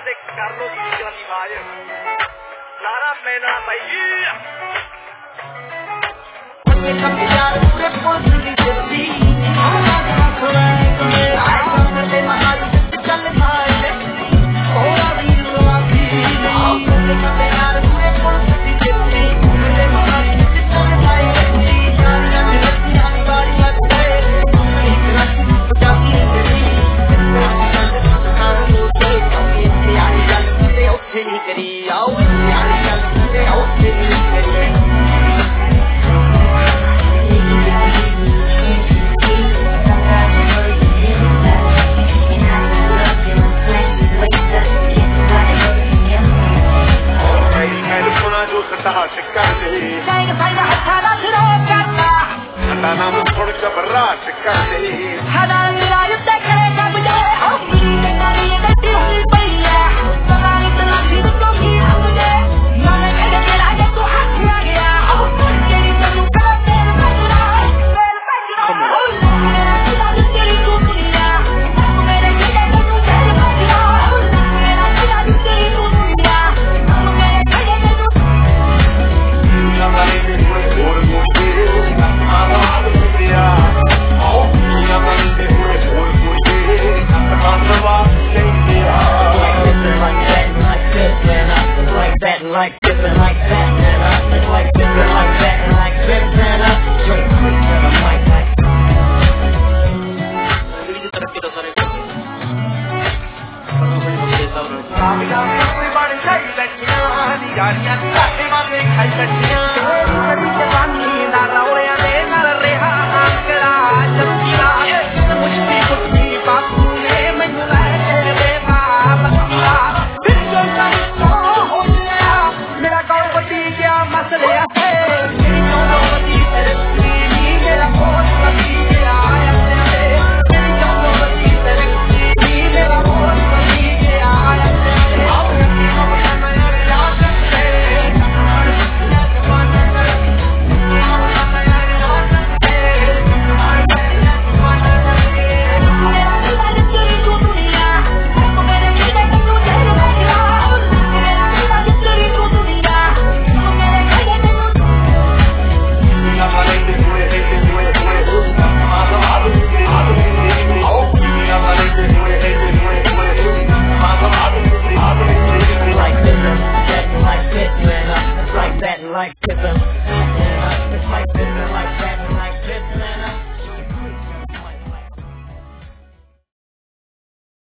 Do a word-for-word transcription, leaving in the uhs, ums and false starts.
ਤੇ ਕਰ ਲੋ ਜੀ ਵਾਲੀ ਆਵਾਜ਼ ਸਾਰਾ ਮੈਦਾਨ ਭਾਈ ਇਹ ਕੰਮ ਯਾਰ ਪੂਰੇ ਪੁੱਤ ਦੀ ਜੱਦੀ ਆਹ ਦਾ ਖਵਾਏ ਆਏ ਕੰਮ ਤੇ ਮਹਾਲੀ ਚੱਲ ਭਾਈ ਹੋਰਾ ਵੀ ਰਵਾਦੀ ਨਹੀਂ ਇਹ ਕੰਮ ਯਾਰ ਪੂਰੇ ਪੁੱਤ ਦੀ ਜੱਦੀ ਤੇ ਮਹਾਲੀ ਚੱਲ ਭਾਈ ਯਾਰ ਜੱਟ ਰੱਖੀਆਂ ਦੀ ਬਾੜੀ ਮੱਤੇ ਇੱਕ ਰੱਖ ਪੰਜਾਬੀ ਤੇਰੀ ਯਾਰੀ ਗੱਲ ਤੇ ਉੱਥੇ ਨਹੀਂ ਕਰੀ ਆਓ ਯਾਰੀ ਗੱਲ ਤੇ ਉੱਥੇ ਨਹੀਂ ਕਰੀ Hada